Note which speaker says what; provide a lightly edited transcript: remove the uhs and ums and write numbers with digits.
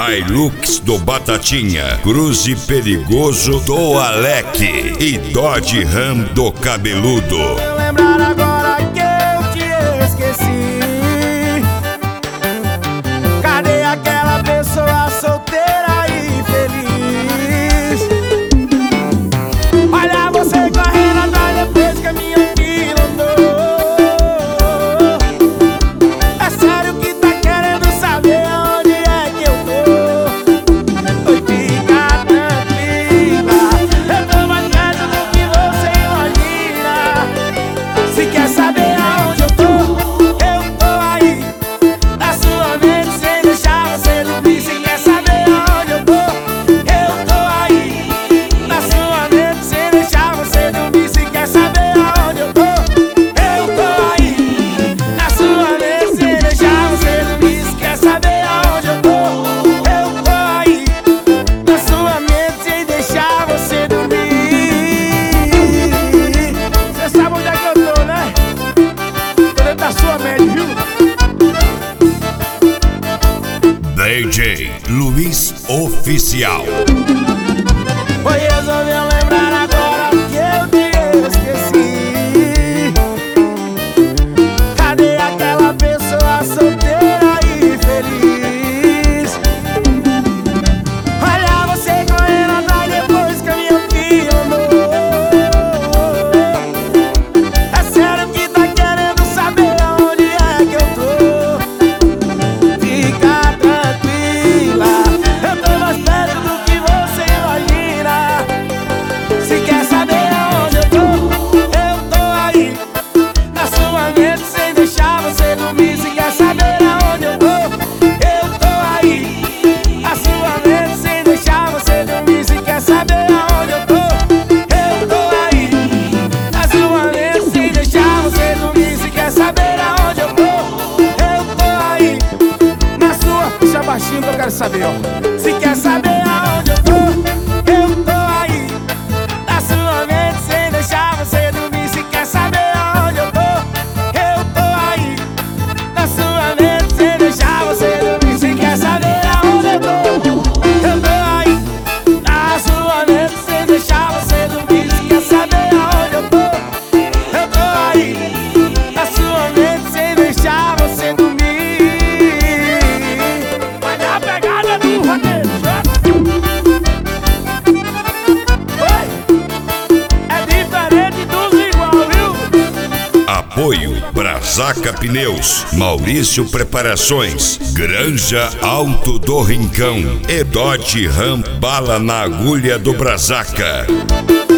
Speaker 1: Hilux do Batatinha, Cruze Perigoso do Alec e Dodge Ram do Cabeludo.
Speaker 2: Lembrar agora que eu te esqueci. Cadê aquela pessoa solteira e feliz? Olha você correndo atrás depois que a minha filha andou. É sério que tá querendo saber onde é que eu tô? Oi, fica tranquila, eu tô mais perto do que você imagina. Se quer saber aonde eu tô aí na sua mente sem deixar você dormir. Se quer saber aonde eu tô aí na sua mente sem deixar você dormir. Se quer saber aonde eu tô aí na sua mente sem deixar você dormir. Se quer saber aonde eu tô aí na sua mente sem deixar você dormir. Você sabe onde é que eu tô, né? Tô dentro da sua mente, viu?
Speaker 1: DJ Luiz Oficial.
Speaker 2: Foi resolveu lembrar agora que eu te esqueci. Cadê aquela pessoa solteira e feliz? Olha você correndo atrás depois que a minha filha andou. É sério que tá querendo saber aonde é que eu tô? Fica tranquila, eu tô mais perto do que você imagina. Se quer saber aonde eu tô aí na sua mente sem deixar você dormir. Se quer saber aonde eu tô aí na sua mente sem deixar você dormir. Se quer saber aonde eu tô aí na sua mente sem deixar você dormir. Se quer saber aonde eu tô aí na sua... Puxa baixinho que eu quero saber, ó. Se quer saber aonde eu tô aí na sua mente sem deixar você dormir. Se quer saber aonde eu tô aí na sua mente sem deixar você dormir. Se quer saber aonde eu tô aí na sua mente sem deixar você dormir. Se quer saber aonde eu tô aí na sua mente sem deixar você dormir. Vai dar pegada do vaqueiro. É diferente dos igual, viu?
Speaker 1: Apoio Brasaca Pneus, Maurício Preparações, Granja Alto do Rincão e Dodge Ram Bala na Agulha do Brasaca.